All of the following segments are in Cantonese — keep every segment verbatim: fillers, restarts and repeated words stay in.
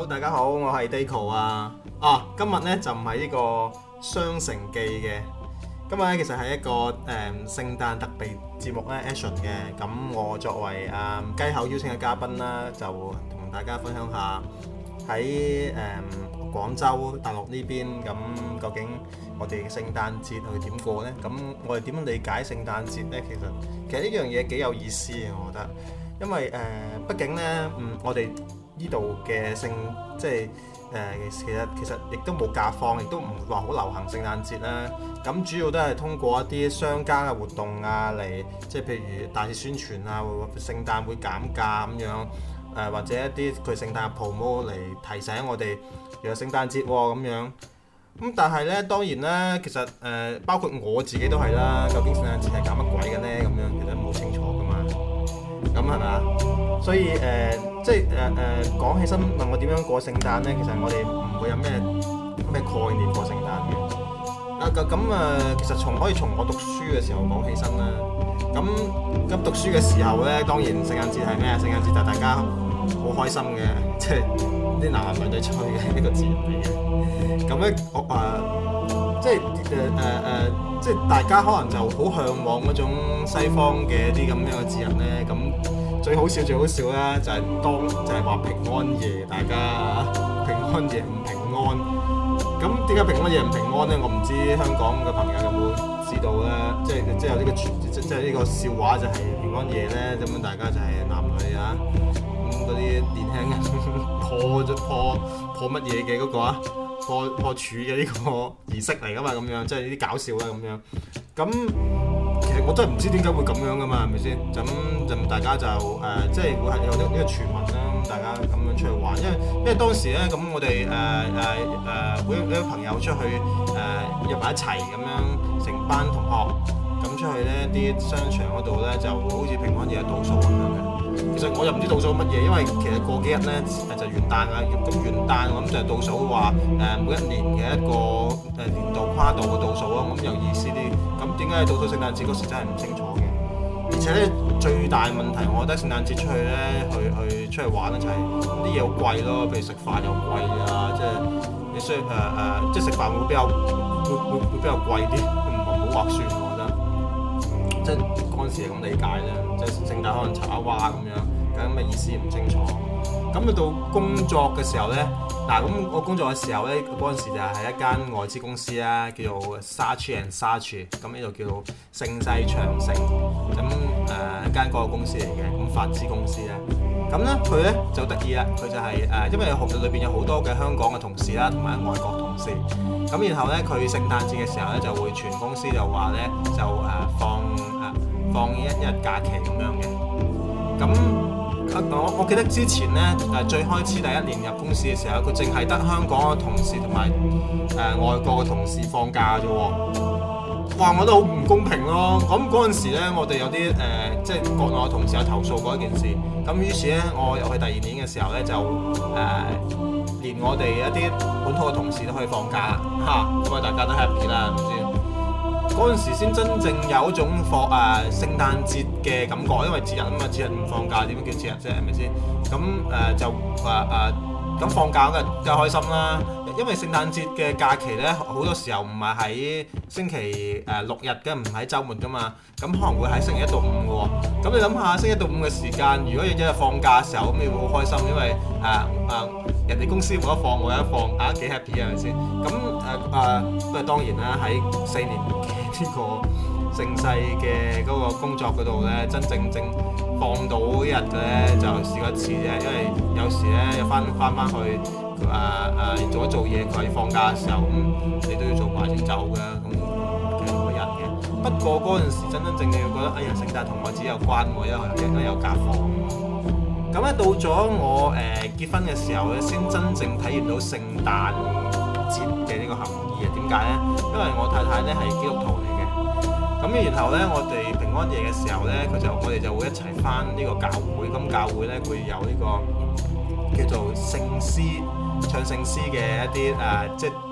Hello，大家好，我係 Deco 啊。啊，今日咧就唔係呢個雙城記嘅，今日咧其實係一個誒、嗯、聖誕特備節目咧 Action 嘅。咁我作為啊雞口邀請嘅嘉賓啦，就同大家分享下喺誒、嗯、廣州大陸呢邊咁究竟我哋聖誕節去點過呢？咁我哋點樣理解聖誕節呢？其實其實呢樣嘢幾有意思嘅，我覺得，因為誒、呃、畢竟呢，嗯，我哋呢度嘅聖即係誒、呃，其實其實亦都冇假放，亦都唔會話好流行聖誕節啦。咁主要都係通過一啲商家嘅活動啊，嚟即係譬如大肆宣傳啊，聖誕會減價咁樣，誒、呃、或者一啲佢聖誕 promo 嚟提醒我哋有聖誕節喎咁樣。咁但係咧，當然啦，其實誒、呃、包括我自己都係啦。究竟聖誕節係搞乜鬼嘅咧？咁樣其實冇清楚噶嘛。咁係咪啊？所以誒、呃，即係誒誒講起身問我點樣過聖誕咧，其實我哋唔會有咩咩概念過聖誕嘅。啊咁啊，其實從可以從我讀書嘅時候講起身啦。咁咁讀書嘅時候咧，當然聖誕節係咩啊？聖誕節就係大家好開心嘅，即係啲男男女女吹嘅一個節日嚟嘅。咁咧，我誒、呃、即係誒誒誒，即係大家可能就好向往嗰種西方嘅一啲咁樣嘅節日咧。咁最好笑最好笑啦，就係當就係話平安夜，大家平安夜唔平安。咁點解平安夜唔平安咧？我唔知香港嘅朋友有冇知道咧？即係即係有呢個即即係呢個笑話就係平安夜咧，咁樣大家就係男女啊，咁嗰啲年輕人破咗破破乜嘢嘅嗰個啊？破破處嘅呢個儀式嚟噶嘛，咁樣即係呢啲搞笑啦咁樣。咁其實我真係唔知點解會咁樣噶嘛，係咪先？咁就大家就誒、呃，即係會係有呢呢個傳聞啦。咁大家咁樣出去玩，因為因為當時咧，咁我哋誒誒誒會有啲朋友出去誒、呃、約埋一齊咁樣，成班同學咁出去咧啲商場嗰度咧，就好似平安夜倒數咁樣嘅。其實我又唔知倒數乜嘢，因為其實過幾日咧就元旦啦。咁元旦我諗就係倒數話誒每一年嘅一個誒年度跨度嘅倒數咯，咁有意思啲。咁點解倒數聖誕節嗰時真係唔清楚嘅？而且咧最大問題，我覺得聖誕節出去咧去去出去玩咧就係啲嘢好貴咯，譬如食飯又貴啊，即係你需誒誒即係食飯會比較會會會比較貴啲，唔係好划算我覺得。即係嗰陣時係咁理解咧，即係聖誕可能茶娃娃咁樣，咁嘅意思唔清楚。咁去到工作嘅時候咧，嗱咁我工作嘅時候咧，嗰陣時就係一間外資公司啦，叫做 Saatchi and Saatchi，咁呢度叫做盛世長城，咁誒、呃、一間國有公司嚟嘅，咁法資公司咧。咁咧佢咧就得意啦，佢就係、是、誒、呃，因為裏邊有好多嘅香港嘅同事啦，同埋外國同事。咁然後咧，佢聖誕節嘅時候咧，就會全公司就話咧，就誒、呃、放誒、呃、放一一日假期咁樣嘅。咁我我記得之前咧誒最開始第一年入公司嘅時候，佢淨係得香港嘅同事同埋誒外國嘅同事放假啫喎。哇！我覺得好唔公平咯。咁嗰陣時咧，我哋有啲誒、呃、即係國內嘅同事有投訴過一件事。咁於是咧，我入去第二年嘅時候咧，就誒、呃、連我哋一啲本土嘅同事都可以放假嚇，咁啊大家都 happy 啦，係咪先？嗰陣時先真正有一種放誒、呃、聖誕節嘅感覺，因為節日啊嘛，節日唔放假點樣叫節日啫？係咪先？咁誒、呃、就誒誒咁放假梗係梗係開心啦。因為聖誕節嘅假期咧，好多時候唔係喺星期誒六日嘅，唔喺週末噶嘛，咁可能會喺星期一到五嘅喎。咁你諗下，星期一到五嘅時間，如果日日放假嘅時候，咁你會好開心，因為誒誒、呃呃、人哋公司冇得放，我有得放，啊幾 happy 係咪先？咁誒誒，不過當然啦，喺四年嘅呢個盛世嘅嗰個工作嗰度咧，真正正放到一日嘅咧，就試過一次啫。因為有時咧又翻翻翻去。誒誒、呃、做一做嘢，佢係放假嘅時候，咁、嗯、你都要做埋先走嘅，咁其實冇人嘅。不過嗰陣時真真正正覺得，哎呀，聖誕同我自己有關喎，因為因為有假放。咁咧到咗我誒、呃、結婚嘅時候咧，先真正體驗到聖誕節嘅呢個含義啊。點解咧？因為我太太咧係基督徒嚟嘅。咁然後咧，我哋平安夜嘅時候咧，佢就我哋就會一齊返呢個教會。咁教會咧會有呢、這個叫做聖詩。唱聖詩嘅一啲誒、呃，即係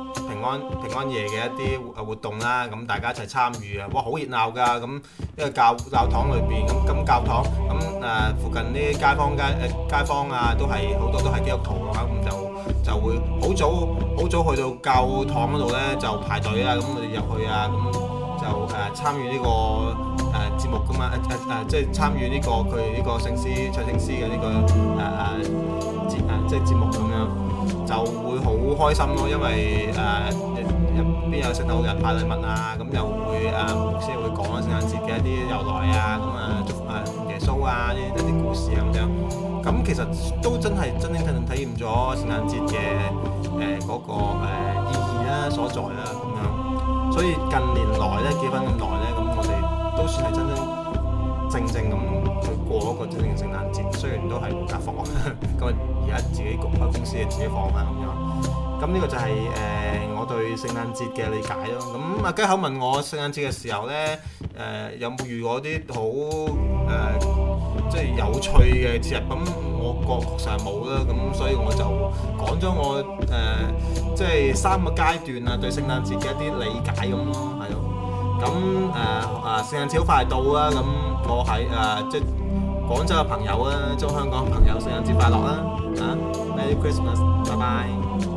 平安平安夜嘅一啲誒活動啦，咁大家一齊參與啊！哇，好熱鬧㗎！咁一個教教堂裏邊咁咁教堂咁誒、呃、附近啲街坊街誒、呃、街坊啊，都係好多都係基督徒啊，咁就就會好早好早去到教堂嗰度咧就排隊啊，咁我哋入去啊，咁就誒、呃、參與呢、這個誒、呃、節目㗎嘛誒誒誒，即係參與呢、這個佢哋呢個聖詩唱聖詩嘅呢、這個誒誒、呃、節誒、呃、即係節目咁樣。就會好開心咯，因為誒入邊有聖誕老人派禮物啊，咁又會誒牧師會講聖誕節嘅一啲由來啊，咁啊祝福誒耶穌啊呢一啲故事啊咁樣，咁其實都真係真真正正體驗咗聖誕節嘅誒嗰個、呃、意義啦所在啦咁樣，所以近年來咧結婚咁耐咧，咁我哋都算係真真正正咁去過一個真正聖誕節，雖然都係冇假放，咁而家自己開公司嘅自己放啦咁樣。咁呢個就係、是、誒、呃、我對聖誕節嘅理解咯。咁阿雞口問我聖誕節嘅時候咧，誒、呃、有冇遇過啲好誒即係有趣嘅節日？咁我覺確實係冇啦。咁所以我就講咗我誒、呃、即係三個階段啊，對聖誕節嘅一啲理解咁咯，係咯。咁誒啊聖誕節好快到啦，咁我喺誒、呃、即係廣州嘅朋友啦，祝香港嘅朋友聖誕節快樂啦！啊 ，Merry Christmas，拜拜。